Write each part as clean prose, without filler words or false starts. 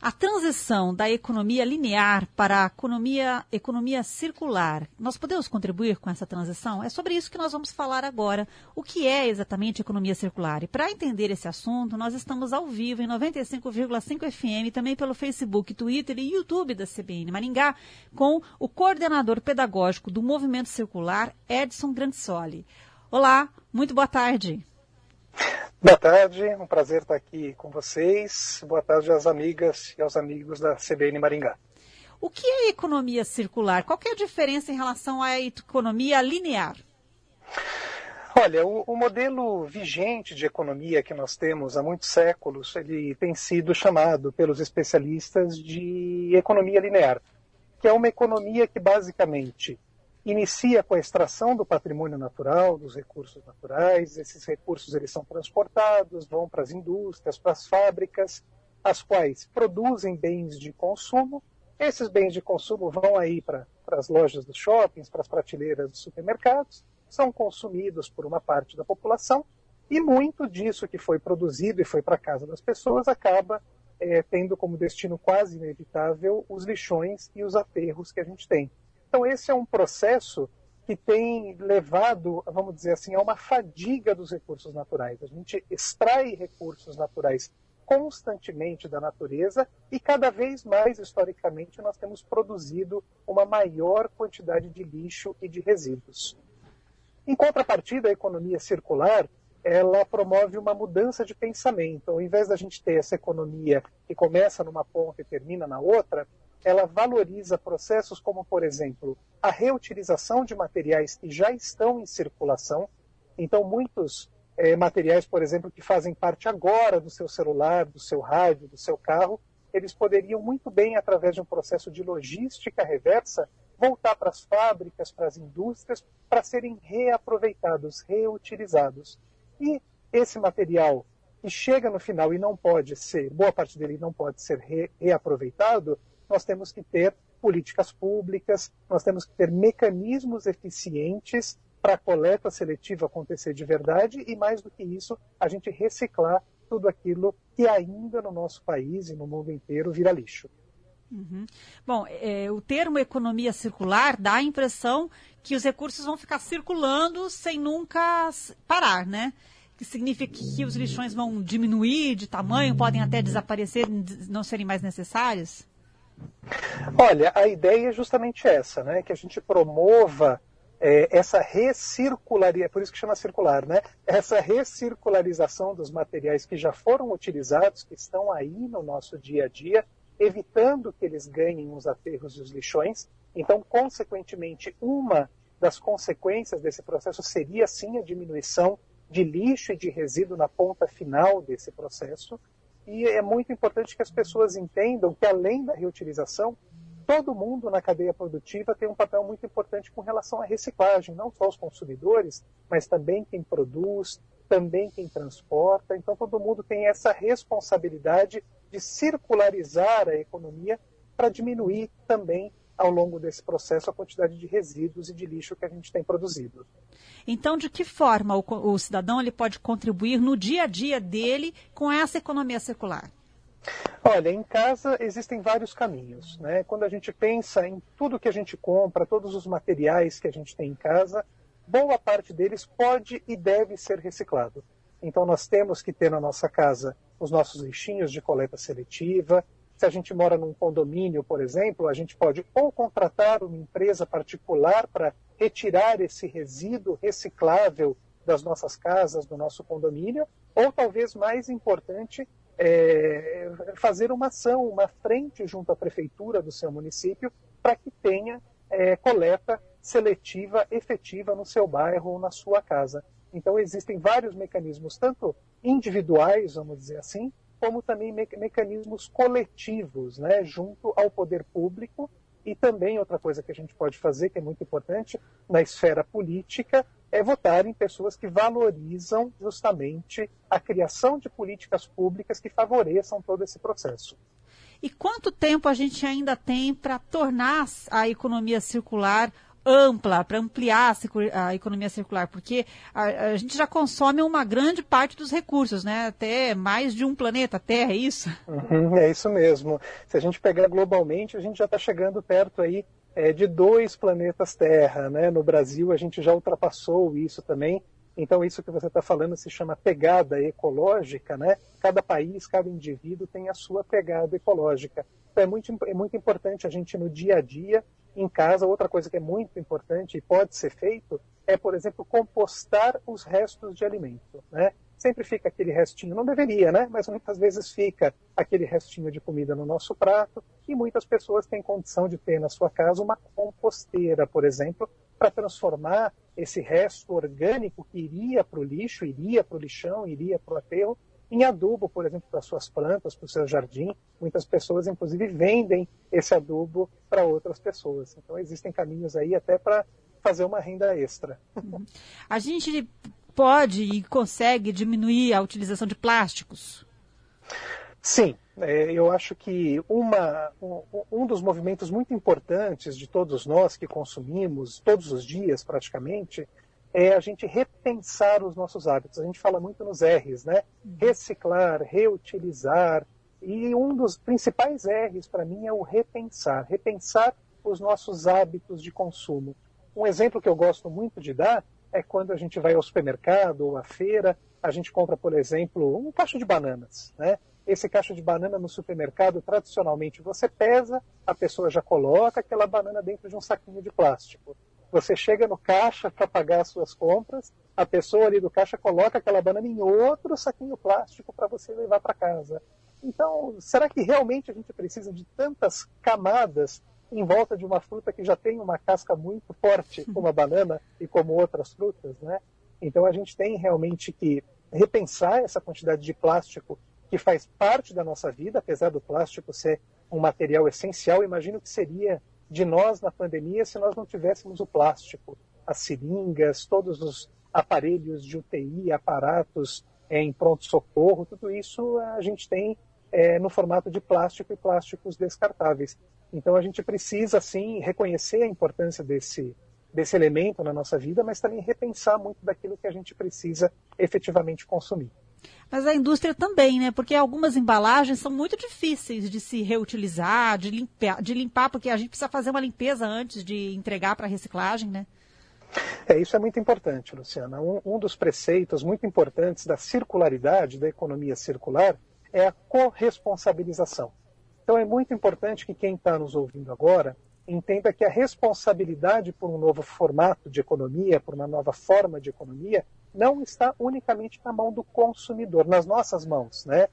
A transição da economia linear para a economia circular, nós podemos contribuir com essa transição? É sobre isso que nós vamos falar agora. O que é exatamente economia circular? E para entender esse assunto, nós estamos ao vivo em 95,5 FM, também pelo Facebook, Twitter e YouTube da CBN Maringá, com o coordenador pedagógico do Movimento Circular, Edson Grandissoli. Olá, muito boa tarde. Boa tarde, um prazer estar aqui com vocês. Boa tarde às amigas e aos amigos da CBN Maringá. O que é economia circular? Qual que é a diferença em relação à economia linear? Olha, o modelo vigente de economia que nós temos há muitos séculos, ele tem sido chamado pelos especialistas de economia linear, que é uma economia que basicamente inicia com a extração do patrimônio natural, dos recursos naturais. Esses recursos eles são transportados, vão para as indústrias, para as fábricas, as quais produzem bens de consumo. Esses bens de consumo vão aí para as lojas dos shoppings, para as prateleiras dos supermercados, são consumidos por uma parte da população e muito disso que foi produzido e foi para a casa das pessoas acaba tendo como destino quase inevitável os lixões e os aterros que a gente tem. Então esse é um processo que tem levado, vamos dizer assim, a uma fadiga dos recursos naturais. A gente extrai recursos naturais constantemente da natureza e cada vez mais, historicamente, nós temos produzido uma maior quantidade de lixo e de resíduos. Em contrapartida, a economia circular, ela promove uma mudança de pensamento. Ao invés da gente ter essa economia que começa numa ponta e termina na outra, ela valoriza processos como, por exemplo, a reutilização de materiais que já estão em circulação. Então, muitos materiais, por exemplo, que fazem parte agora do seu celular, do seu rádio, do seu carro, eles poderiam muito bem, através de um processo de logística reversa, voltar para as fábricas, para as indústrias, para serem reaproveitados, reutilizados. E esse material que chega no final e não pode ser, boa parte dele não pode ser reaproveitado, nós temos que ter políticas públicas, nós temos que ter mecanismos eficientes para a coleta seletiva acontecer de verdade e, mais do que isso, a gente reciclar tudo aquilo que ainda no nosso país e no mundo inteiro vira lixo. Uhum. Bom, o termo economia circular dá a impressão que os recursos vão ficar circulando sem nunca parar, né? Que significa que os lixões vão diminuir de tamanho, podem até desaparecer, não serem mais necessários? Olha, a ideia é justamente essa, né? Que a gente promova essa recircularização, por isso que chama circular, né? Essa recircularização dos materiais que já foram utilizados, que estão aí no nosso dia a dia, evitando que eles ganhem os aterros e os lixões. Então, consequentemente, uma das consequências desse processo seria, sim, a diminuição de lixo e de resíduo na ponta final desse processo. E é muito importante que as pessoas entendam que, além da reutilização, todo mundo na cadeia produtiva tem um papel muito importante com relação à reciclagem, não só os consumidores, mas também quem produz, também quem transporta. Então, todo mundo tem essa responsabilidade de circularizar a economia para diminuir também, ao longo desse processo, a quantidade de resíduos e de lixo que a gente tem produzido. Então, de que forma o cidadão ele pode contribuir no dia a dia dele com essa economia circular? Olha, em casa existem vários caminhos, né? Quando a gente pensa em tudo que a gente compra, todos os materiais que a gente tem em casa, boa parte deles pode e deve ser reciclado. Então, nós temos que ter na nossa casa os nossos lixinhos de coleta seletiva. Se a gente mora num condomínio, por exemplo, a gente pode ou contratar uma empresa particular para retirar esse resíduo reciclável das nossas casas, do nosso condomínio, ou talvez mais importante, fazer uma ação, uma frente junto à prefeitura do seu município para que tenha coleta seletiva efetiva no seu bairro ou na sua casa. Então existem vários mecanismos, tanto individuais, vamos dizer assim, como também mecanismos coletivos, né, junto ao poder público. E também outra coisa que a gente pode fazer, que é muito importante, na esfera política, é votar em pessoas que valorizam justamente a criação de políticas públicas que favoreçam todo esse processo. E quanto tempo a gente ainda tem para tornar a economia circular ampla, para ampliar a economia circular? Porque a gente já consome uma grande parte dos recursos, né? Até mais de um planeta Terra, é isso? É isso mesmo. Se a gente pegar globalmente, a gente já está chegando perto aí de 2 planetas Terra, né? No Brasil, a gente já ultrapassou isso também. Então, isso que você está falando se chama pegada ecológica, né? Cada país, cada indivíduo tem a sua pegada ecológica. Então, é muito importante a gente, no dia a dia, em casa, outra coisa que é muito importante e pode ser feito é, por exemplo, compostar os restos de alimento, né? Sempre fica aquele restinho, não deveria, né? Mas muitas vezes fica aquele restinho de comida no nosso prato e muitas pessoas têm condição de ter na sua casa uma composteira, por exemplo, para transformar esse resto orgânico que iria para o lixo, iria para o lixão, iria para o aterro, em adubo, por exemplo, para suas plantas, para o seu jardim. Muitas pessoas, inclusive, vendem esse adubo para outras pessoas. Então, existem caminhos aí até para fazer uma renda extra. A gente pode e consegue diminuir a utilização de plásticos? Sim, eu acho que um dos movimentos muito importantes de todos nós que consumimos todos os dias praticamente é a gente repensar os nossos hábitos. A gente fala muito nos R's, né? Reciclar, reutilizar. E um dos principais R's para mim é o repensar. Repensar os nossos hábitos de consumo. Um exemplo que eu gosto muito de dar é quando a gente vai ao supermercado ou à feira, a gente compra, por exemplo, um cacho de bananas, né? Esse cacho de banana no supermercado, tradicionalmente, você pesa, a pessoa já coloca aquela banana dentro de um saquinho de plástico. Você chega no caixa para pagar as suas compras, a pessoa ali do caixa coloca aquela banana em outro saquinho plástico para você levar para casa. Então, será que realmente a gente precisa de tantas camadas em volta de uma fruta que já tem uma casca muito forte, como a banana e como outras frutas, né? Então, a gente tem realmente que repensar essa quantidade de plástico que faz parte da nossa vida, apesar do plástico ser um material essencial. Imagino que seria de nós na pandemia se nós não tivéssemos o plástico, as seringas, todos os aparelhos de UTI, aparatos em pronto-socorro, tudo isso a gente tem no formato de plástico e plásticos descartáveis. Então a gente precisa, sim, reconhecer a importância desse elemento na nossa vida, mas também repensar muito daquilo que a gente precisa efetivamente consumir. Mas a indústria também, né? Porque algumas embalagens são muito difíceis de se reutilizar, de limpar, porque a gente precisa fazer uma limpeza antes de entregar para reciclagem, né? Isso é muito importante, Luciana. Um dos preceitos muito importantes da circularidade, da economia circular, é a corresponsabilização. Então é muito importante que quem está nos ouvindo agora entenda que a responsabilidade por um novo formato de economia, por uma nova forma de economia, não está unicamente na mão do consumidor, nas nossas mãos, né?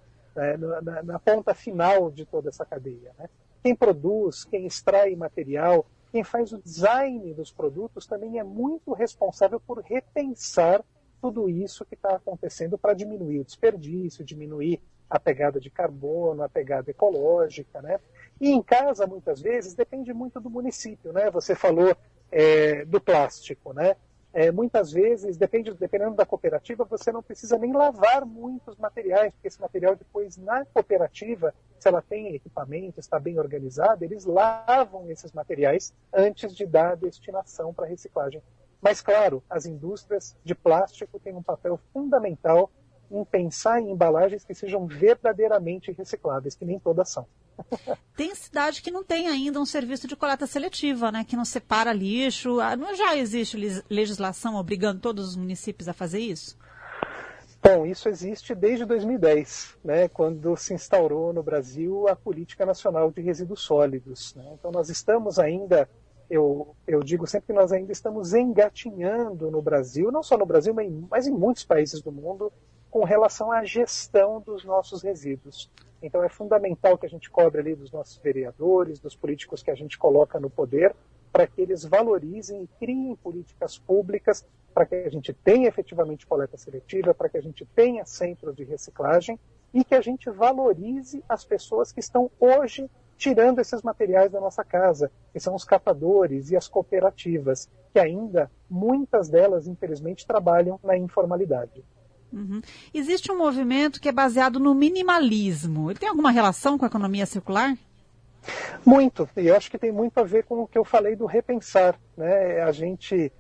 Na ponta final de toda essa cadeia, né? Quem produz, quem extrai material, quem faz o design dos produtos também é muito responsável por repensar tudo isso que está acontecendo para diminuir o desperdício, diminuir a pegada de carbono, a pegada ecológica, né? E em casa, muitas vezes, depende muito do município, né? Você falou do plástico, né? Muitas vezes, dependendo da cooperativa, você não precisa nem lavar muitos materiais, porque esse material depois, na cooperativa, se ela tem equipamento, está bem organizada, eles lavam esses materiais antes de dar a destinação para reciclagem. Mas, claro, as indústrias de plástico têm um papel fundamental em pensar em embalagens que sejam verdadeiramente recicláveis, que nem todas são. Tem cidade que não tem ainda um serviço de coleta seletiva, né? Que não separa lixo. Não já existe legislação obrigando todos os municípios a fazer isso? Bom, isso existe desde 2010, né? Quando se instaurou no Brasil a Política Nacional de Resíduos Sólidos, né? Então nós estamos ainda, eu digo sempre que nós ainda estamos engatinhando no Brasil, não só no Brasil, mas em muitos países do mundo, com relação à gestão dos nossos resíduos. Então é fundamental que a gente cobre ali dos nossos vereadores, dos políticos que a gente coloca no poder, para que eles valorizem e criem políticas públicas para que a gente tenha efetivamente coleta seletiva, para que a gente tenha centros de reciclagem e que a gente valorize as pessoas que estão hoje tirando esses materiais da nossa casa, que são os catadores e as cooperativas, que ainda, muitas delas, infelizmente, trabalham na informalidade. Uhum. Existe um movimento que é baseado no minimalismo. Ele tem alguma relação com a economia circular? Muito, e eu acho que tem muito a ver com o que eu falei do repensar, né? A gente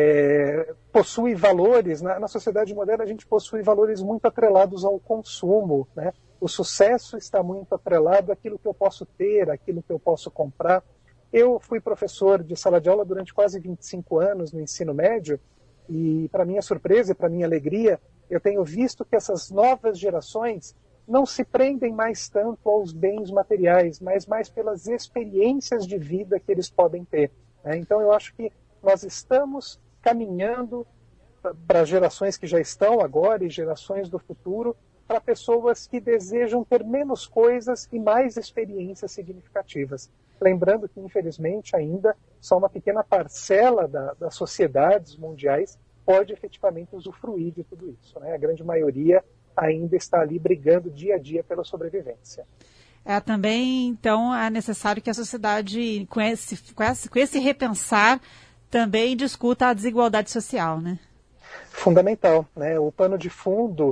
possui valores, na sociedade moderna a gente possui valores muito atrelados ao consumo, né? O sucesso está muito atrelado àquilo que eu posso ter, àquilo que eu posso comprar. Eu fui professor de sala de aula durante quase 25 anos no ensino médio e, para minha surpresa e para minha alegria, eu tenho visto que essas novas gerações não se prendem mais tanto aos bens materiais, mas mais pelas experiências de vida que eles podem ter, né? Então eu acho que nós estamos caminhando para gerações que já estão agora e gerações do futuro, para pessoas que desejam ter menos coisas e mais experiências significativas. Lembrando que, infelizmente, ainda só uma pequena parcela das sociedades mundiais pode efetivamente usufruir de tudo isso, né? A grande maioria ainda está ali brigando dia a dia pela sobrevivência. Também, então, é necessário que a sociedade, com esse repensar, também discuta a desigualdade social, né? Fundamental, né? O pano de fundo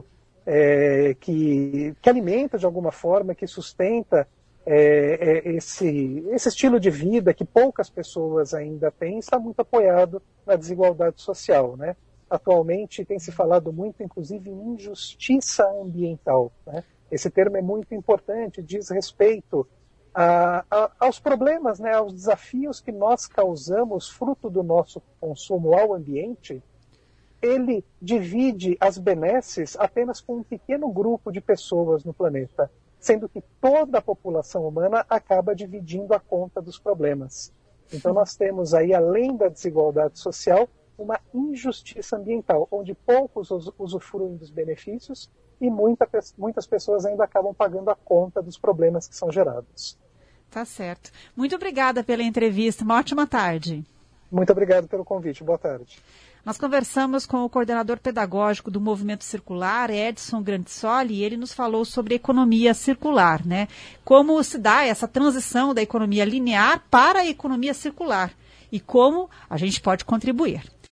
que alimenta de alguma forma, que sustenta esse estilo de vida que poucas pessoas ainda têm, está muito apoiado na desigualdade social, né? Atualmente tem se falado muito, inclusive, em injustiça ambiental, né? Esse termo é muito importante, diz respeito aos problemas, né, aos desafios que nós causamos fruto do nosso consumo ao ambiente. Ele divide as benesses apenas com um pequeno grupo de pessoas no planeta, sendo que toda a população humana acaba dividindo a conta dos problemas. Então nós temos aí, além da desigualdade social, uma injustiça ambiental, onde poucos usufruem dos benefícios e muitas pessoas ainda acabam pagando a conta dos problemas que são gerados. Tá certo. Muito obrigada pela entrevista. Uma ótima tarde. Muito obrigado pelo convite. Boa tarde. Nós conversamos com o coordenador pedagógico do Movimento Circular, Edson Grandissoli, e ele nos falou sobre economia circular, né? Como se dá essa transição da economia linear para a economia circular e como a gente pode contribuir.